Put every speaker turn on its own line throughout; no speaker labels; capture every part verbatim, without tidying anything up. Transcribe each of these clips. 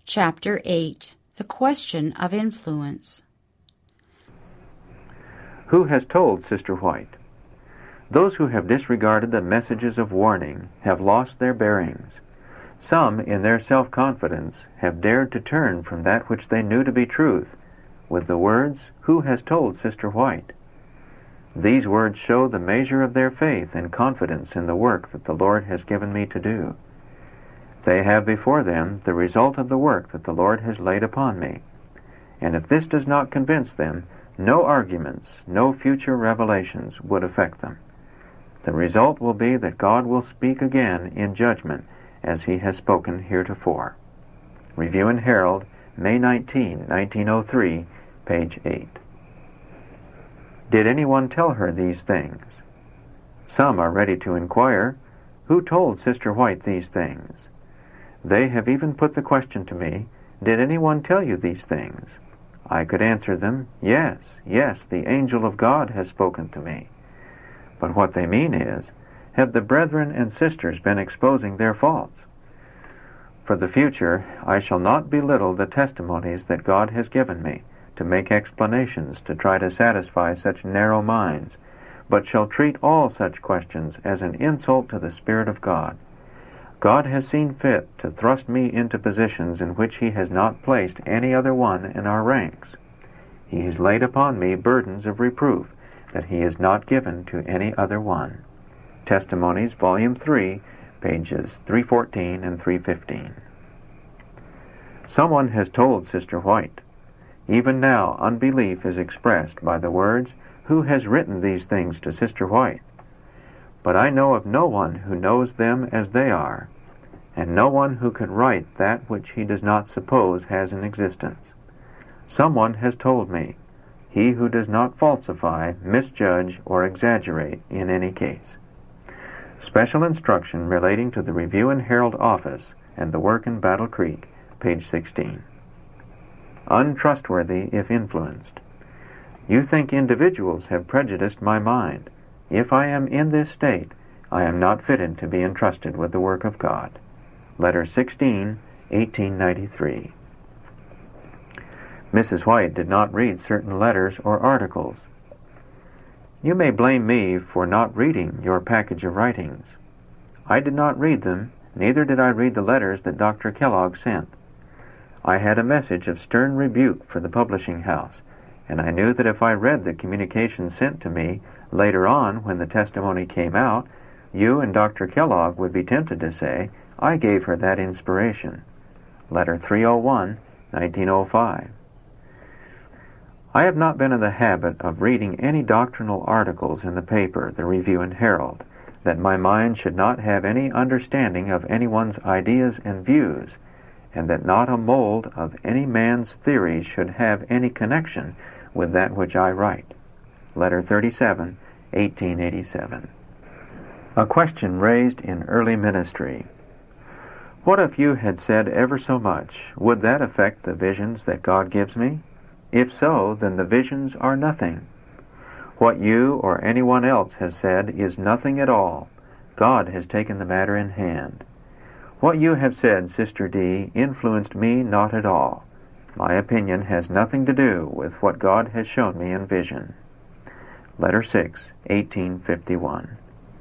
Chapter eight. The Question of Influence.
Who has told Sister White? Those who have disregarded the messages of warning have lost their bearings. Some, in their self-confidence, have dared to turn from that which they knew to be truth, with the words, "Who has told Sister White?" These words show the measure of their faith and confidence in the work that the Lord has given me to do. They have before them the result of the work that the Lord has laid upon me. And if this does not convince them, no arguments, no future revelations would affect them. The result will be that God will speak again in judgment as he has spoken heretofore. Review and Herald, May nineteenth, nineteen oh three, page eight. Did anyone tell her these things? Some are ready to inquire, who told Sister White these things? They have even put the question to me, did anyone tell you these things? I could answer them, yes, yes, the angel of God has spoken to me. But what they mean is, have the brethren and sisters been exposing their faults? For the future, I shall not belittle the testimonies that God has given me, to make explanations to try to satisfy such narrow minds, but shall treat all such questions as an insult to the Spirit of God. God has seen fit to thrust me into positions in which he has not placed any other one in our ranks. He has laid upon me burdens of reproof that he has not given to any other one. Testimonies, Volume three, pages three fourteen and three fifteen. Someone has told Sister White. Even now, unbelief is expressed by the words, "Who has written these things to Sister White?" But I know of no one who knows them as they are, and no one who could write that which he does not suppose has an existence. Someone has told me, he who does not falsify, misjudge, or exaggerate in any case. Special instruction relating to the Review and Herald office and the work in Battle Creek, page sixteen. Untrustworthy if influenced. You think individuals have prejudiced my mind. If I am in this state, I am not fitted to be entrusted with the work of God. Letter sixteen, eighteen ninety-three. Missus White did not read certain letters or articles. You may blame me for not reading your package of writings. I did not read them, neither did I read the letters that Doctor Kellogg sent. I had a message of stern rebuke for the publishing house, and I knew that if I read the communication sent to me later on when the testimony came out, you and Doctor Kellogg would be tempted to say, I gave her that inspiration. Letter three oh one, nineteen oh five. I have not been in the habit of reading any doctrinal articles in the paper, the Review and Herald, that my mind should not have any understanding of anyone's ideas and views, and that not a mold of any man's theories should have any connection with that which I write. Letter thirty-seven, eighteen eighty-seven. A question raised in early ministry. What if you had said ever so much? Would that affect the visions that God gives me? If so, then the visions are nothing. What you or anyone else has said is nothing at all. God has taken the matter in hand. What you have said, Sister D, influenced me not at all. My opinion has nothing to do with what God has shown me in vision. Letter six, eighteen fifty-one.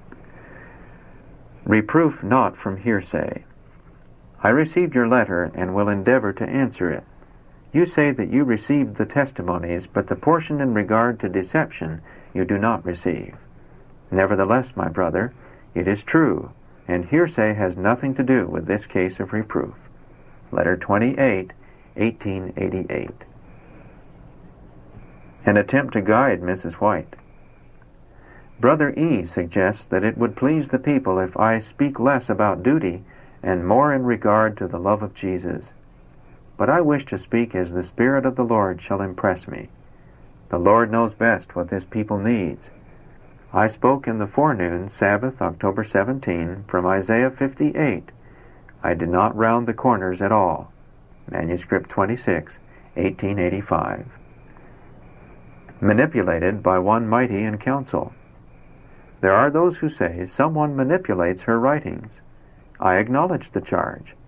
Reproof not from hearsay. I received your letter and will endeavor to answer it. You say that you received the testimonies, but the portion in regard to deception you do not receive. Nevertheless, my brother, it is true, and hearsay has nothing to do with this case of reproof. Letter twenty-eight, eighteen eighty-eight. An attempt to guide Missus White. Brother E. suggests that it would please the people if I speak less about duty and more in regard to the love of Jesus. But I wish to speak as the Spirit of the Lord shall impress me. The Lord knows best what this people needs. I spoke in the forenoon, Sabbath, October seventeenth, from Isaiah fifty-eight. I did not round the corners at all. Manuscript twenty-six, eighteen eighty-five. Manipulated by one mighty in council. There are those who say someone manipulates her writings. I acknowledge the charge.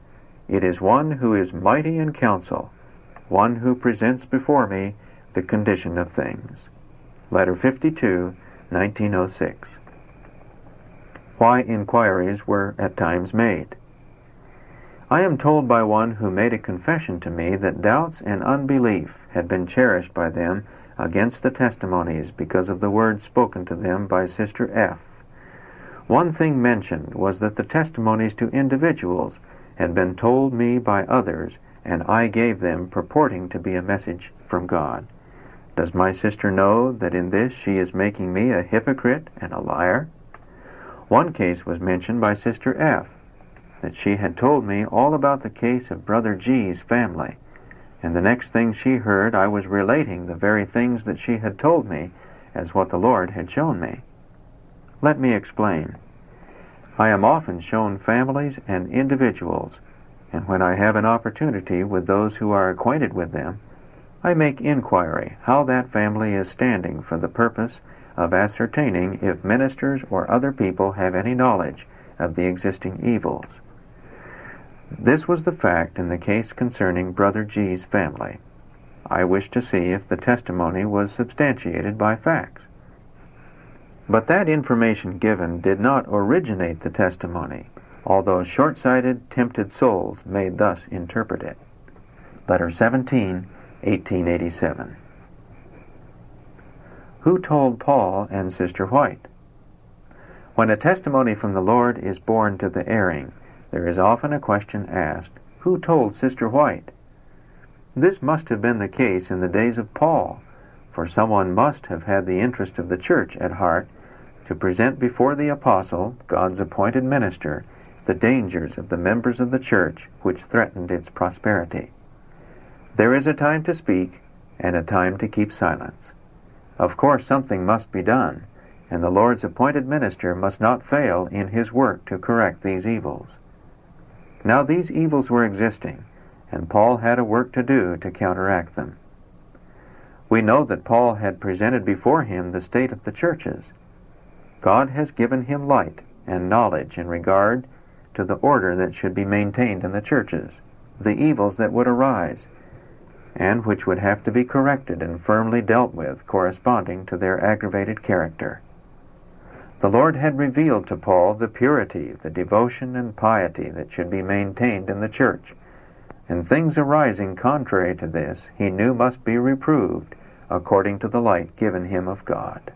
It is one who is mighty in counsel, one who presents before me the condition of things. Letter fifty-two, nineteen oh six. Why inquiries were at times made. I am told by one who made a confession to me that doubts and unbelief had been cherished by them against the testimonies because of the words spoken to them by Sister F. One thing mentioned was that the testimonies to individuals had been told me by others, and I gave them purporting to be a message from God. Does my sister know that in this she is making me a hypocrite and a liar? One case was mentioned by Sister F, that she had told me all about the case of Brother G's family, and the next thing she heard I was relating the very things that she had told me as what the Lord had shown me. Let me explain. I am often shown families and individuals, and when I have an opportunity with those who are acquainted with them, I make inquiry how that family is standing for the purpose of ascertaining if ministers or other people have any knowledge of the existing evils. This was the fact in the case concerning Brother G's family. I wished to see if the testimony was substantiated by facts. But that information given did not originate the testimony, although short-sighted, tempted souls may thus interpret it. Letter seventeen, eighteen eighty-seven. Who told Paul and Sister White? When a testimony from the Lord is borne to the erring, there is often a question asked, who told Sister White? This must have been the case in the days of Paul, for someone must have had the interest of the church at heart to present before the apostle, God's appointed minister, the dangers of the members of the church which threatened its prosperity. There is a time to speak and a time to keep silence. Of course something must be done, and the Lord's appointed minister must not fail in his work to correct these evils. Now these evils were existing, and Paul had a work to do to counteract them. We know that Paul had presented before him the state of the churches. God has given him light and knowledge in regard to the order that should be maintained in the churches, the evils that would arise, and which would have to be corrected and firmly dealt with corresponding to their aggravated character. The Lord had revealed to Paul the purity, the devotion and piety that should be maintained in the church, and things arising contrary to this he knew must be reproved according to the light given him of God.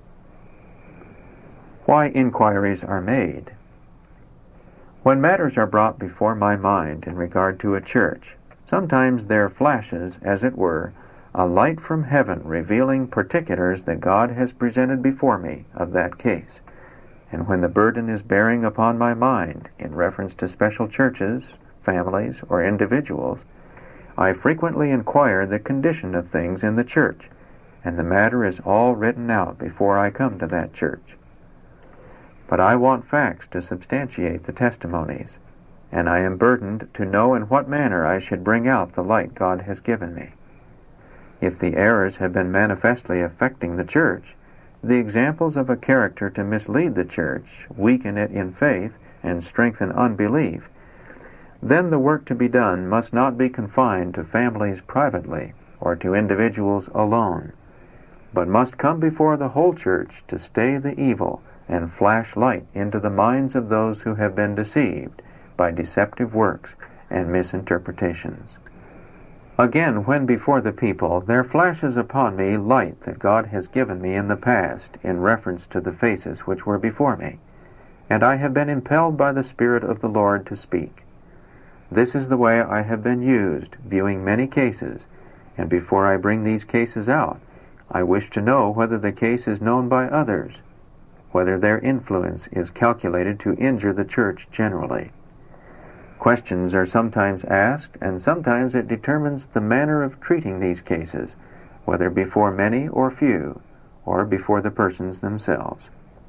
Why inquiries are made. When matters are brought before my mind in regard to a church, sometimes there flashes, as it were, a light from heaven revealing particulars that God has presented before me of that case. And when the burden is bearing upon my mind in reference to special churches, families, or individuals, I frequently inquire the condition of things in the church, and the matter is all written out before I come to that church. But I want facts to substantiate the testimonies, and I am burdened to know in what manner I should bring out the light God has given me. If the errors have been manifestly affecting the church, the examples of a character to mislead the church, weaken it in faith, and strengthen unbelief, then the work to be done must not be confined to families privately or to individuals alone, but must come before the whole church to stay the evil and flash light into the minds of those who have been deceived by deceptive works and misinterpretations. Again, when before the people, there flashes upon me light that God has given me in the past in reference to the faces which were before me, and I have been impelled by the Spirit of the Lord to speak. This is the way I have been used, viewing many cases, and before I bring these cases out, I wish to know whether the case is known by others, whether their influence is calculated to injure the church generally. Questions are sometimes asked, and sometimes it determines the manner of treating these cases, whether before many or few, or before the persons themselves.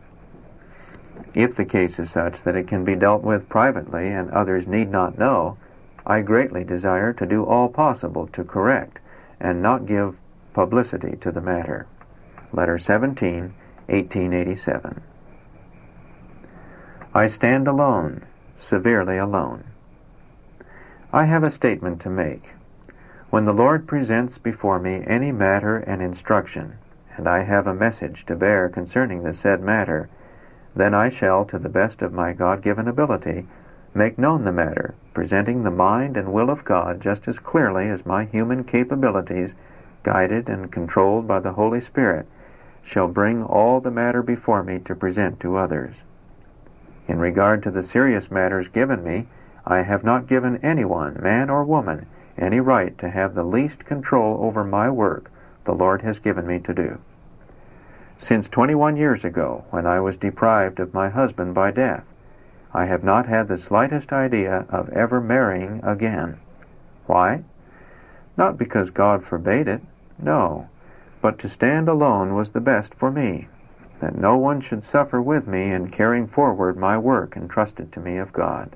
If the case is such that it can be dealt with privately and others need not know, I greatly desire to do all possible to correct and not give publicity to the matter. Letter seventeen, eighteen eighty-seven. I stand alone, severely alone. I have a statement to make. When the Lord presents before me any matter and instruction, and I have a message to bear concerning the said matter, then I shall, to the best of my God-given ability, make known the matter, presenting the mind and will of God just as clearly as my human capabilities, guided and controlled by the Holy Spirit, shall bring all the matter before me to present to others. In regard to the serious matters given me, I have not given anyone, man or woman, any right to have the least control over my work the Lord has given me to do. Since twenty-one years ago, when I was deprived of my husband by death, I have not had the slightest idea of ever marrying again. Why? Not because God forbade it, no, but to stand alone was the best for me, that no one should suffer with me in carrying forward my work entrusted to me of God.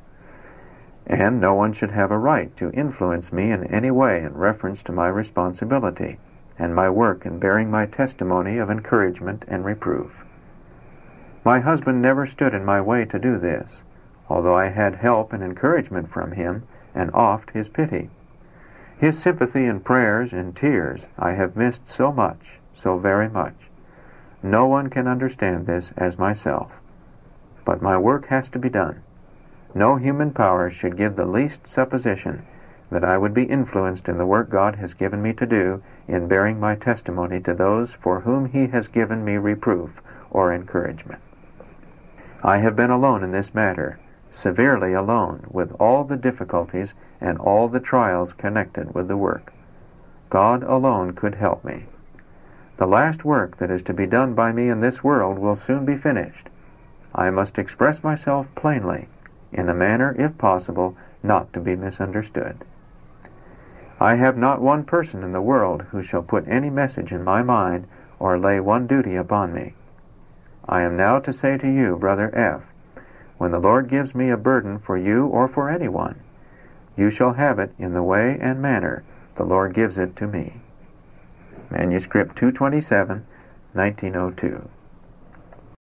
And no one should have a right to influence me in any way in reference to my responsibility and my work in bearing my testimony of encouragement and reproof. My husband never stood in my way to do this, although I had help and encouragement from him, and oft his pity. His sympathy and prayers and tears I have missed so much, so very much. No one can understand this as myself. But my work has to be done. No human power should give the least supposition that I would be influenced in the work God has given me to do in bearing my testimony to those for whom He has given me reproof or encouragement. I have been alone in this matter, severely alone, with all the difficulties and all the trials connected with the work. God alone could help me. The last work that is to be done by me in this world will soon be finished. I must express myself plainly, in a manner, if possible, not to be misunderstood. I have not one person in the world who shall put any message in my mind or lay one duty upon me. I am now to say to you, Brother F., when the Lord gives me a burden for you or for anyone, you shall have it in the way and manner the Lord gives it to me. Manuscript two twenty-seven, nineteen oh two.